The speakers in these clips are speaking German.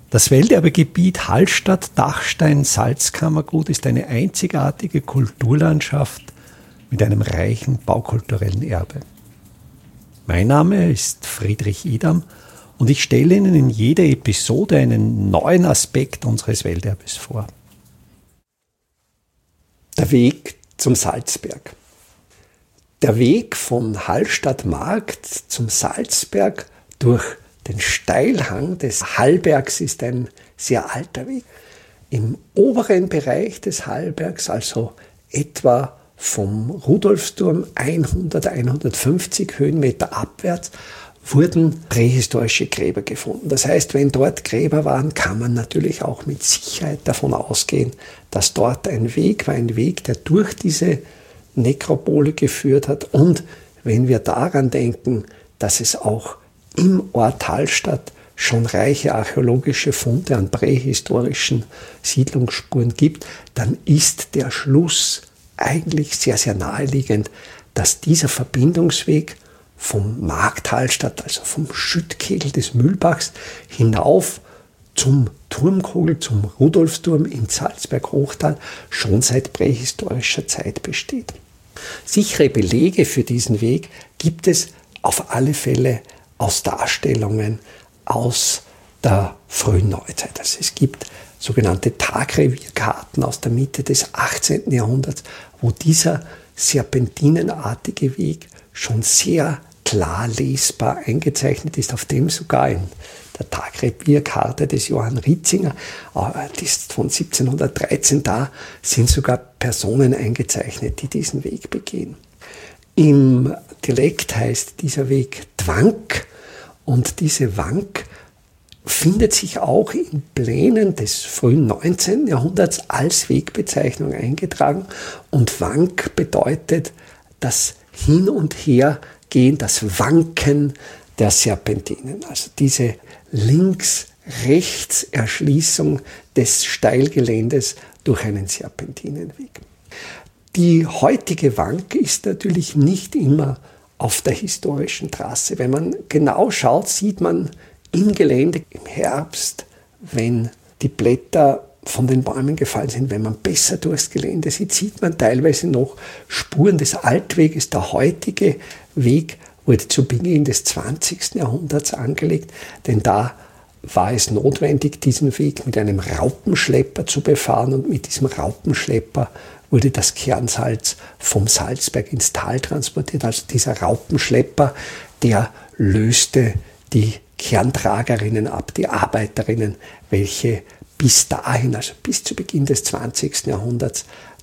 Das Welterbegebiet Hallstatt-Dachstein-Salzkammergut ist eine einzigartige Kulturlandschaft mit einem reichen baukulturellen Erbe. Mein Name ist Friedrich Idam und ich stelle Ihnen in jeder Episode einen neuen Aspekt unseres Welterbes vor. Der Weg zum Salzberg. Der Weg von Hallstattmarkt zum Salzberg durch den Steilhang des Hallbergs ist ein sehr alter Weg. Im oberen Bereich des Hallbergs, also etwa vom Rudolfsturm 100-150 Höhenmeter abwärts, wurden prähistorische Gräber gefunden. Das heißt, wenn dort Gräber waren, kann man natürlich auch mit Sicherheit davon ausgehen, dass dort ein Weg war, der durch diese Nekropole geführt hat. Und wenn wir daran denken, dass es auch im Ort Hallstatt schon reiche archäologische Funde an prähistorischen Siedlungsspuren gibt, dann ist der Schluss eigentlich sehr, sehr naheliegend, dass dieser Verbindungsweg vom Markt Hallstatt, also vom Schüttkegel des Mühlbachs, hinauf zum Turmkogel, zum Rudolfsturm im Salzberg-Hochtal schon seit prähistorischer Zeit besteht. Sichere Belege für diesen Weg gibt es auf alle Fälle aus Darstellungen aus der frühen Neuzeit. Also es gibt sogenannte Tagrevierkarten aus der Mitte des 18. Jahrhunderts, wo dieser serpentinenartige Weg schon sehr klar lesbar eingezeichnet ist, auf dem sogar in der Tagrevierkarte des Johann Ritzinger, die ist von 1713, da sind sogar Personen eingezeichnet, die diesen Weg begehen. Im Dialekt heißt dieser Weg Dwank und diese Wank findet sich auch in Plänen des frühen 19. Jahrhunderts als Wegbezeichnung eingetragen und Wank bedeutet das Hin- und Hergehen, das Wanken der Serpentinen, also diese Links-Rechts-Erschließung des Steilgeländes durch einen Serpentinenweg. Die heutige Wank ist natürlich nicht immer auf der historischen Trasse. Wenn man genau schaut, sieht man im Gelände im Herbst, wenn die Blätter von den Bäumen gefallen sind, wenn man besser durchs Gelände sieht, sieht man teilweise noch Spuren des Altweges. Der heutige Weg wurde zu Beginn des 20. Jahrhunderts angelegt, denn da war es notwendig, diesen Weg mit einem Raupenschlepper zu befahren und mit diesem Raupenschlepper wurde das Kernsalz vom Salzberg ins Tal transportiert. Also dieser Raupenschlepper, der löste die Kerntragerinnen ab, die Arbeiterinnen, welche bis dahin, also bis zu Beginn des 20. Jahrhunderts,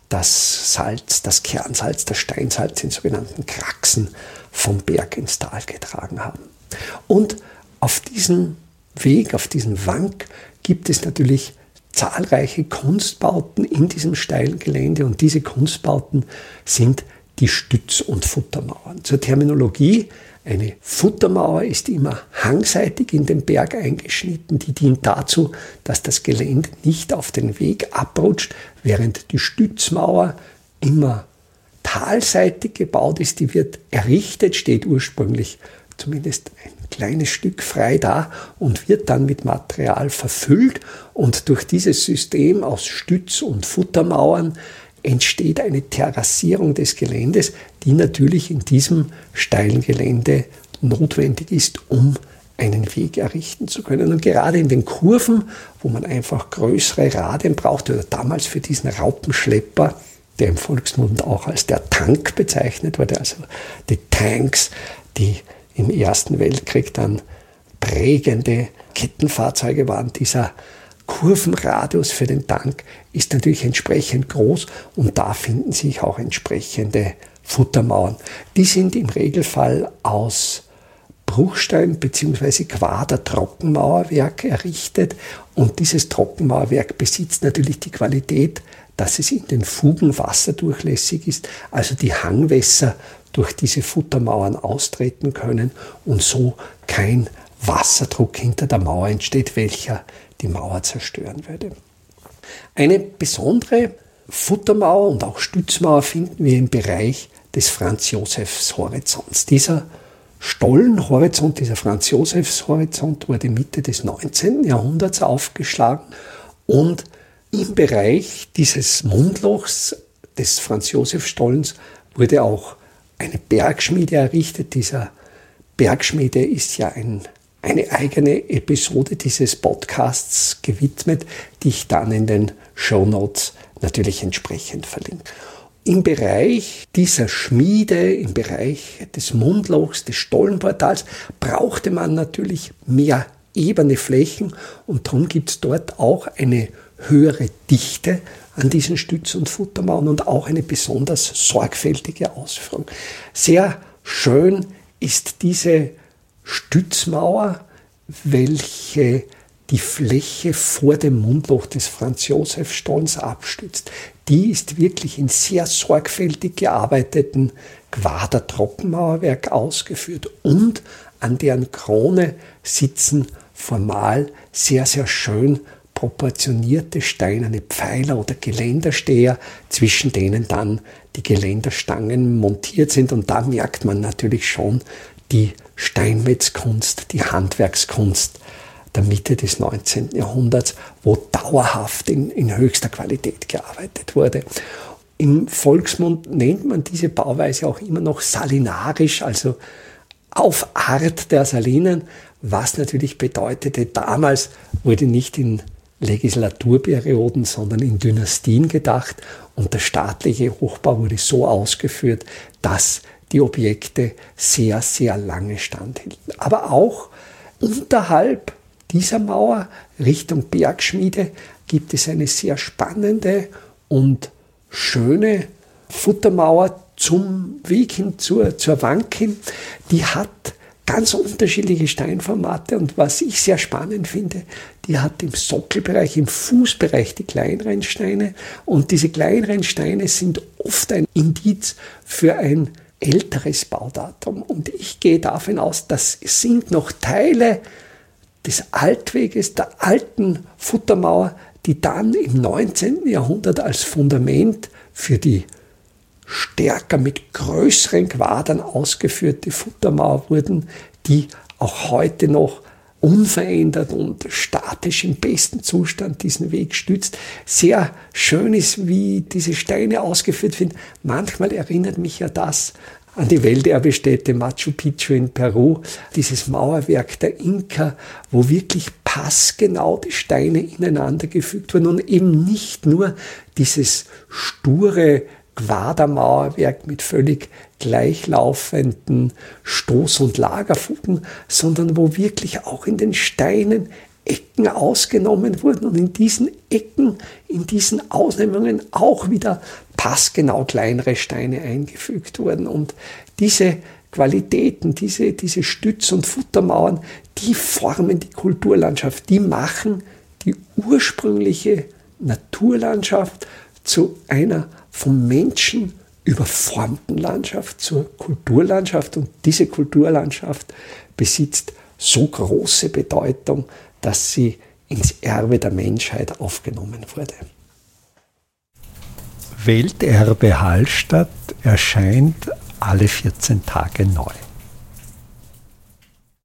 das Salz, das Kernsalz, das Steinsalz in sogenannten Kraxen vom Berg ins Tal getragen haben. Und auf diesem Weg, auf diesem Wank, gibt es natürlich zahlreiche Kunstbauten in diesem steilen Gelände und diese Kunstbauten sind die Stütz- und Futtermauern. Zur Terminologie: eine Futtermauer ist immer hangseitig in den Berg eingeschnitten, die dient dazu, dass das Gelände nicht auf den Weg abrutscht, während die Stützmauer immer talseitig gebaut ist. Die wird errichtet, steht ursprünglich zumindest ein kleines Stück frei da und wird dann mit Material verfüllt und durch dieses System aus Stütz- und Futtermauern entsteht eine Terrassierung des Geländes, die natürlich in diesem steilen Gelände notwendig ist, um einen Weg errichten zu können. Und gerade in den Kurven, wo man einfach größere Radien braucht, oder damals für diesen Raupenschlepper, der im Volksmund auch als der Tank bezeichnet wurde, also die Tanks, die im Ersten Weltkrieg dann prägende Kettenfahrzeuge waren. Dieser Kurvenradius für den Tank ist natürlich entsprechend groß und da finden sich auch entsprechende Futtermauern. Die sind im Regelfall aus Bruchstein bzw. Quader-Trockenmauerwerk errichtet und dieses Trockenmauerwerk besitzt natürlich die Qualität, dass es in den Fugen wasserdurchlässig ist, also die Hangwässer durch diese Futtermauern austreten können und so kein Wasserdruck hinter der Mauer entsteht, welcher die Mauer zerstören würde. Eine besondere Futtermauer und auch Stützmauer finden wir im Bereich des Franz-Josefs-Horizonts. Dieser Stollenhorizont, dieser Franz-Josefs-Horizont, wurde Mitte des 19. Jahrhunderts aufgeschlagen und im Bereich dieses Mundlochs des Franz-Josef-Stollens wurde auch eine Bergschmiede errichtet. Dieser Bergschmiede ist ja eine eigene Episode dieses Podcasts gewidmet, die ich dann in den Shownotes natürlich entsprechend verlinke. Im Bereich dieser Schmiede, im Bereich des Mundlochs, des Stollenportals, brauchte man natürlich mehr ebene Flächen und darum gibt es dort auch eine höhere Dichte an diesen Stütz- und Futtermauern und auch eine besonders sorgfältige Ausführung. Sehr schön ist diese Stützmauer, welche die Fläche vor dem Mundloch des Franz-Josef-Stollens abstützt. Die ist wirklich in sehr sorgfältig gearbeiteten Quadertrockenmauerwerk ausgeführt und an deren Krone sitzen formal sehr, sehr schön proportionierte steinerne Pfeiler oder Geländersteher, zwischen denen dann die Geländerstangen montiert sind. Und da merkt man natürlich schon die Steinmetzkunst, die Handwerkskunst der Mitte des 19. Jahrhunderts, wo dauerhaft in höchster Qualität gearbeitet wurde. Im Volksmund nennt man diese Bauweise auch immer noch salinarisch, also auf Art der Salinen, was natürlich bedeutete, damals wurde nicht in Legislaturperioden, sondern in Dynastien gedacht und der staatliche Hochbau wurde so ausgeführt, dass die Objekte sehr, sehr lange standhielten. Aber auch unterhalb dieser Mauer Richtung Bergschmiede gibt es eine sehr spannende und schöne Futtermauer zum Weg hin zur Wank hin. Die hat ganz unterschiedliche Steinformate und was ich sehr spannend finde, die hat im Sockelbereich, im Fußbereich die Kleinrennsteine und diese Kleinrennsteine sind oft ein Indiz für ein älteres Baudatum und ich gehe davon aus, das sind noch Teile des Altweges, der alten Futtermauer, die dann im 19. Jahrhundert als Fundament für die stärker mit größeren Quadern ausgeführte Futtermauer wurden, die auch heute noch unverändert und statisch im besten Zustand diesen Weg stützt. Sehr schön ist, wie diese Steine ausgeführt werden. Manchmal erinnert mich ja das an die Welterbestätte Machu Picchu in Peru, dieses Mauerwerk der Inka, wo wirklich passgenau die Steine ineinander gefügt wurden und eben nicht nur dieses sture Quadermauerwerk mit völlig gleichlaufenden Stoß- und Lagerfugen, sondern wo wirklich auch in den Steinen Ecken ausgenommen wurden und in diesen Ecken, in diesen Ausnehmungen auch wieder passgenau kleinere Steine eingefügt wurden. Und diese Qualitäten, diese Stütz- und Futtermauern, die formen die Kulturlandschaft, die machen die ursprüngliche Naturlandschaft zu einer vom Menschen überformten Landschaft, zur Kulturlandschaft. Und diese Kulturlandschaft besitzt so große Bedeutung, dass sie ins Erbe der Menschheit aufgenommen wurde. Welterbe Hallstatt erscheint alle 14 Tage neu.